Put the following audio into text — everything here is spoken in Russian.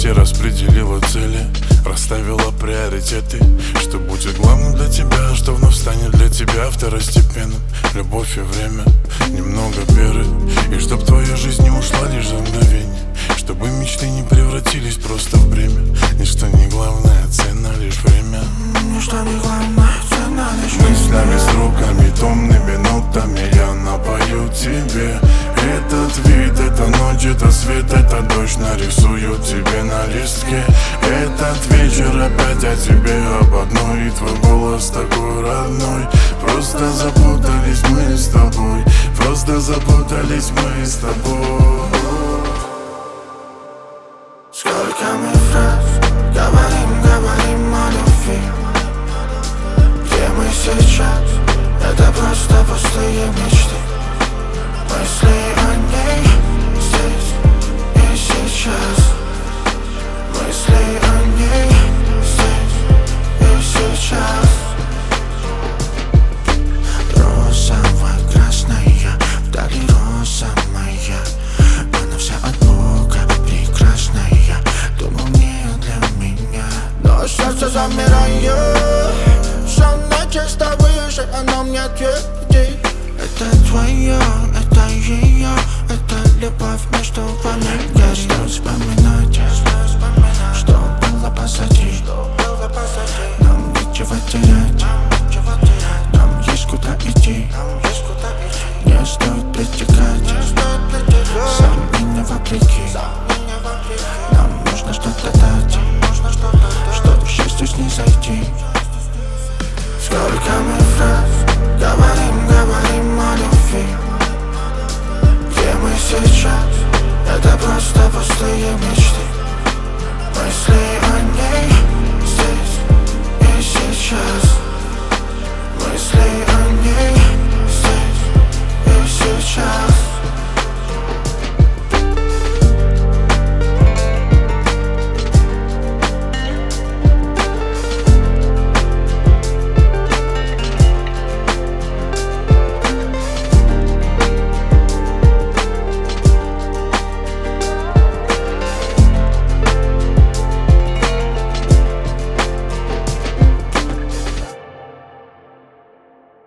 счастье распределила цели, расставила приоритеты. Что будет главным для тебя, что вновь станет для тебя второстепенным. Любовь и время, немного веры, и чтоб твоя жизнь не ушла лишь за мгновение, чтобы мечты не превратились просто в бремя. Ничто не главное, цена лишь время. Ничто не главное, цена лишь мыслями, строками, томными нотами я напою тебе этот вид, это ночь, это свет, это дождь нарисую тебе на листке. Этот вечер опять о тебе, об одной, и твой голос такой родной. Просто запутались мы с тобой, просто запутались мы с тобой. Сколько мы фраз говорим о любви. Где мы сейчас? Это просто пустые мечты. Мысли о ней здесь и сейчас. Мысли о ней здесь и сейчас. Роза моя красная, вдали роза моя. Она вся от Бога прекрасная, думал, не для меня. Но сердце замирает, все начисто выше, оно мне твердит. Это твое, это ее, это любовь между вами.